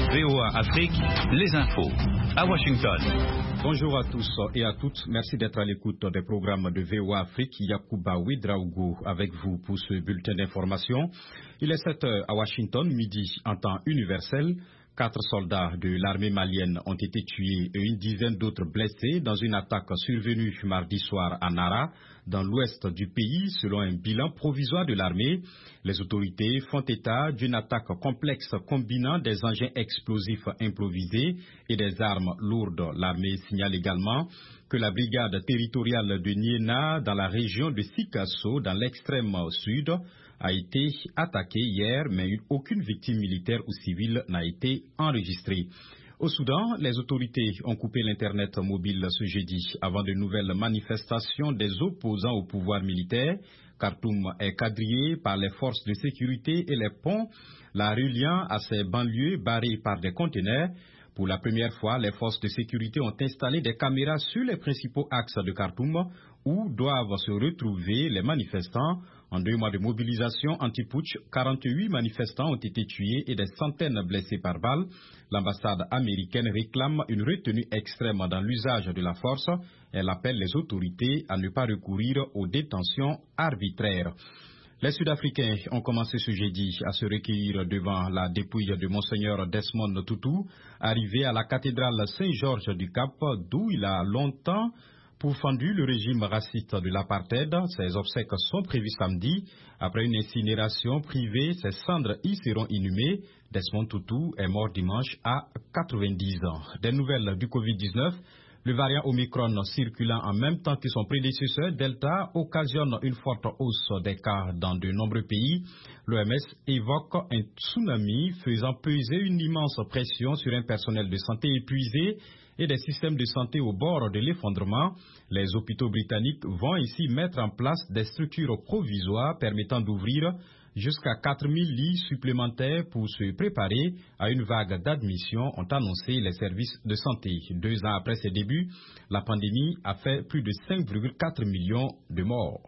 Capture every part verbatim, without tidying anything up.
V O A Afrique, les infos à Washington. Bonjour à tous et à toutes. Merci d'être à l'écoute des programmes de V O A Afrique. Yacouba Ouedraogo avec vous pour ce bulletin d'information. Il est sept heures à Washington, midi en temps universel. Quatre soldats de l'armée malienne ont été tués et une dizaine d'autres blessés dans une attaque survenue mardi soir à Nara, dans l'ouest du pays, selon un bilan provisoire de l'armée. Les autorités font état d'une attaque complexe combinant des engins explosifs improvisés et des armes lourdes. L'armée signale également que la brigade territoriale de Niena, dans la région de Sikasso, dans l'extrême sud, a été attaquée hier, mais aucune victime militaire ou civile n'a été enregistrée. Au Soudan, les autorités ont coupé l'Internet mobile ce jeudi avant de nouvelles manifestations des opposants au pouvoir militaire. Khartoum est quadrillé par les forces de sécurité et les ponts la reliant à ses banlieues barrées par des conteneurs. Pour la première fois, les forces de sécurité ont installé des caméras sur les principaux axes de Khartoum où doivent se retrouver les manifestants. En deux mois de mobilisation anti-putsch, quarante-huit manifestants ont été tués et des centaines blessés par balles. L'ambassade américaine réclame une retenue extrême dans l'usage de la force. Elle appelle les autorités à ne pas recourir aux détentions arbitraires. Les Sud-Africains ont commencé ce jeudi à se recueillir devant la dépouille de Monseigneur Desmond Tutu, arrivé à la cathédrale Saint-Georges du Cap, d'où il a longtemps pourfendu le régime raciste de l'apartheid. Ses obsèques sont prévues samedi. Après une incinération privée, ses cendres y seront inhumées. Desmond Tutu est mort dimanche à quatre-vingt-dix ans. Des nouvelles du covid dix-neuf. Le variant Omicron circulant en même temps que son prédécesseur Delta occasionne une forte hausse des cas dans de nombreux pays. L'O M S évoque un tsunami faisant peser une immense pression sur un personnel de santé épuisé et des systèmes de santé au bord de l'effondrement. Les hôpitaux britanniques vont ici mettre en place des structures provisoires permettant d'ouvrir jusqu'à quatre mille lits supplémentaires pour se préparer à une vague d'admission, ont annoncé les services de santé. Deux ans après ses débuts, la pandémie a fait plus de cinq virgule quatre millions de morts.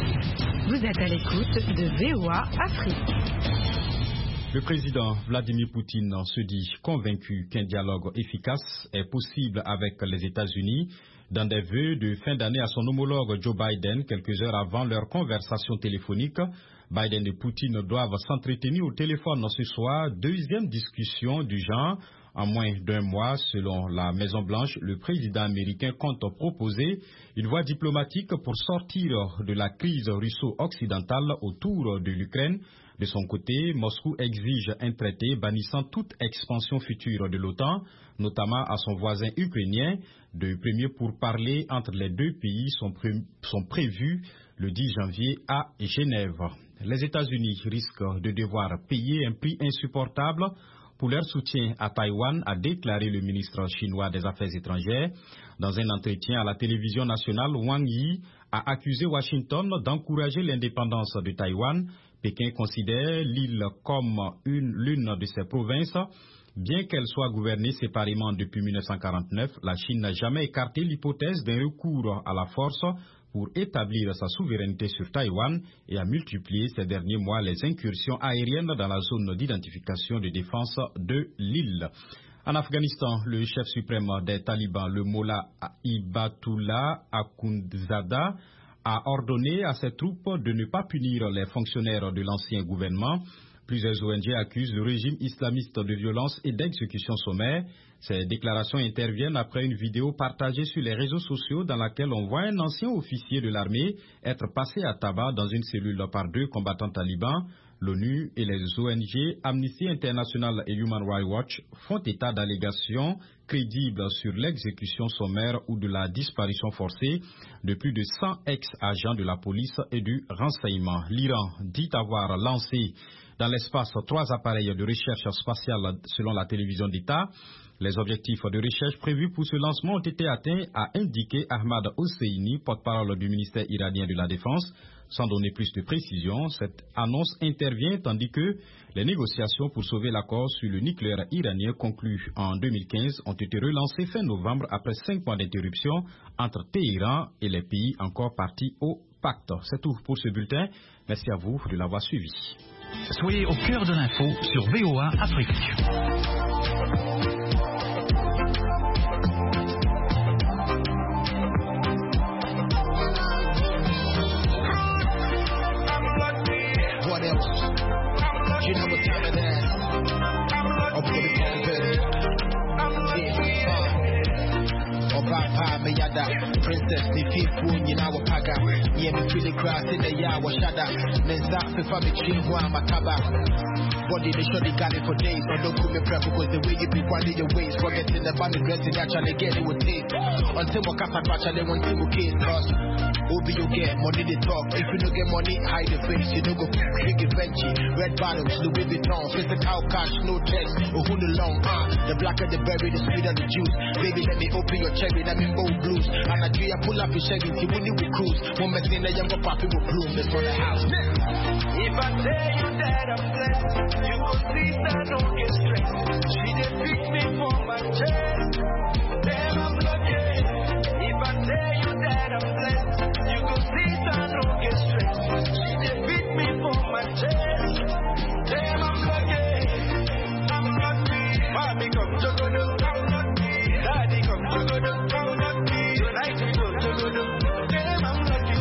Vous êtes à l'écoute de V O A Afrique. Le président Vladimir Poutine se dit convaincu qu'un dialogue efficace est possible avec les États-Unis. Dans des vœux de fin d'année à son homologue Joe Biden, quelques heures avant leur conversation téléphonique, Biden et Poutine doivent s'entretenir au téléphone ce soir. Deuxième discussion du genre. En moins d'un mois, selon la Maison-Blanche, le président américain compte proposer une voie diplomatique pour sortir de la crise russo-occidentale autour de l'Ukraine. De son côté, Moscou exige un traité bannissant toute expansion future de l'OTAN, notamment à son voisin ukrainien. De premiers pourparlers entre les deux pays sont, pré sont prévus le dix janvier à Genève. Les États-Unis risquent de devoir payer un prix insupportable pour leur soutien à Taïwan, a déclaré le ministre chinois des Affaires étrangères. Dans un entretien à la télévision nationale, Wang Yi a accusé Washington d'encourager l'indépendance de Taïwan. Pékin considère l'île comme l'une de ses provinces. Bien qu'elle soit gouvernée séparément depuis mille neuf cent quarante-neuf, la Chine n'a jamais écarté l'hypothèse d'un recours à la force pour établir sa souveraineté sur Taïwan et a multiplié ces derniers mois les incursions aériennes dans la zone d'identification de défense de l'île. En Afghanistan, le chef suprême des talibans, le Mollah Hibatullah Akhundzada, a ordonné à ses troupes de ne pas punir les fonctionnaires de l'ancien gouvernement. Plusieurs O N G accusent le régime islamiste de violence et d'exécution sommaire. Ces déclarations interviennent après une vidéo partagée sur les réseaux sociaux dans laquelle on voit un ancien officier de l'armée être passé à tabac dans une cellule par deux combattants talibans. L'ONU et les O N G Amnesty International et Human Rights Watch font état d'allégations crédibles sur l'exécution sommaire ou de la disparition forcée de plus de cent ex-agents de la police et du renseignement. L'Iran dit avoir lancé dans l'espace trois appareils de recherche spatiale selon la télévision d'État. Les objectifs de recherche prévus pour ce lancement ont été atteints, a indiqué Ahmad Hosseini, porte-parole du ministère iranien de la Défense. Sans donner plus de précision, cette annonce intervient tandis que les négociations pour sauver l'accord sur le nucléaire iranien conclu en deux mille quinze ont été relancées fin novembre après cinq mois d'interruption entre Téhéran et les pays encore partis au pacte. C'est tout pour ce bulletin. Merci à vous de l'avoir suivi. Soyez au cœur de l'info sur V O A Afrique. What else? You know what's better than? I'll put it on good. Yeah, uh. Obapa Mayada, Princess, me feel you know what paga. Yeah, me feel the grass in the yawa shada. Menza, if I'm a chingwa, makaba. Body they show they got it for days, but don't come me prep because the way you be winding your waist, forgetting the band dressing, actually get it with tape. Until what can actually want to case, cause Obi you get money they talk. If you don't get money, hide the face. You don't go big Benji, red bottoms, Louis Vuitton, physical cash, no text, or who the long, ah, the blacker the berry, the sweeter the juice. Baby, let me open your cherry, let me bold blues. And I do pull up your Chevy, see when you will cruise. One mess in the younger poppy will bloom, this for the house. If I tell you that I'm blessed, you go see that I don't get stressed. She did pick me for my chest. Damn, I'm lucky. If I tell you that I'm blessed, you go see that I don't get stressed. She did pick me for my chest. Damn, I'm lucky. I'm lucky. Mommy come to go to I'm lucky. Daddy come to go to I'm lucky. Tonight we go to go to. Damn, I'm lucky.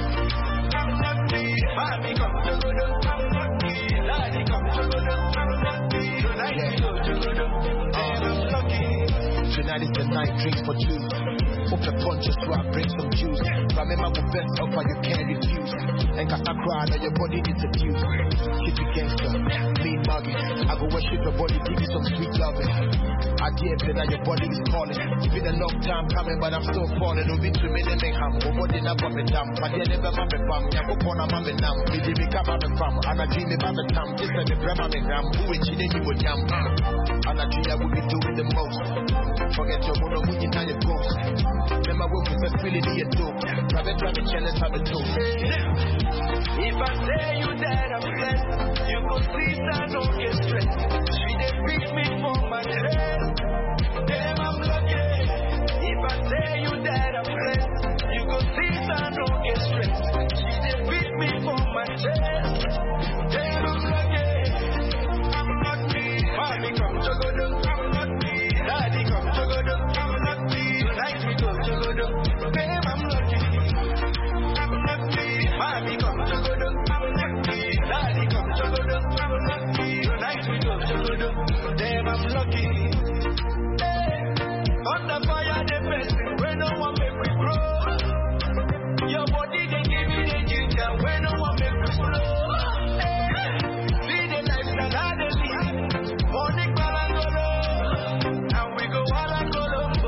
I'm lucky. Mommy come to go to I'm lucky. Daddy come to go to I'm lucky. Tonight we go to go to. Damn, I'm lucky. Tonight is the night, drinks for two. Open punches, so I bring some juice. Remember my best offer, you can't refuse. And got a cry, now your body is abused. Keep it gangster, mean mugging. I go worship your body, give you some sweet loving. I dare say that your body is calling. It's been a long time coming, but I'm still falling. Don't be too many make ham. What did I bump it down? But they never bump it down. I go on a mama now. Me did become a fam. And I dream about the time. Just like the grandma me gram. Who is she? Then you would jam. And I dream I would be doing the most. Forget your mono when you know your ghost. Remember when we first really need a dope. Private private challenge have a dope. If I tell you that I'm blessed, you go see that I don't get stressed. She did pick me for my chest. Damn, I'm lucky. If I tell you that I'm blessed, you go see that I don't get stressed. She did pick me for my chest. Damn, I'm lucky. I'm lucky. Mommy come to go to I'm lucky. Daddy come to go to I'm lucky. Tonight we go to go to. Damn, I'm lucky. I'm lucky. Mommy come to go to I'm lucky. Daddy come to go to I'm lucky. Tonight we go to go to. Damn, I'm lucky. Hey, under fire the blessing when no one make me grow. Your body they give me the ginger when no one make me flow. Hey, see the lifestyle I dey live. Money balangolo, and we go balangolo.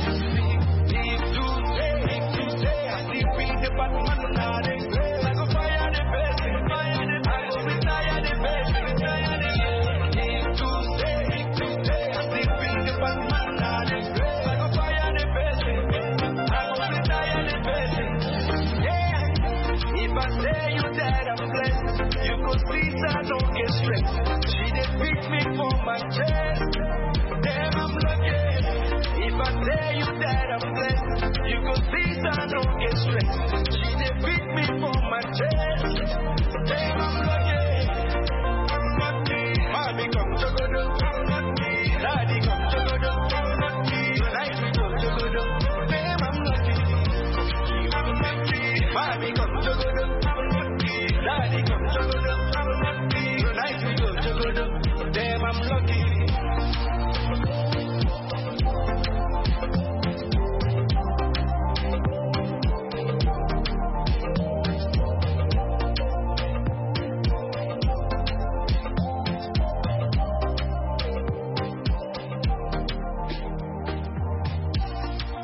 If you say, if you say, I see we the Batman now they say. I go fire the blessing, fire the I go retire the blessing, retire the if you say, if you say, I see we the Batman now they say. I go fire the blessing, I go retire the blessing. Yeah, if I tell you that I'm blessed, you go see that I don't get stressed. She did pick me for my chest. Damn, I'm lucky. If I tell you that I'm blessed, you go see that I don't get stressed. She did pick me for my chest. Damn, I'm lucky. I'm lucky. Mommy come to go to I'm lucky. Daddy come to go to I'm lucky. Tonight we go to go to. Damn, I'm lucky. I'm lucky. Mommy come to go to I'm lucky. Daddy come to go to I'm lucky. Tonight we go to go to. Damn, I'm lucky.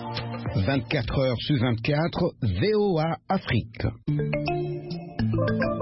vingt-quatre heures sur vingt-quatre, V O A Afrique.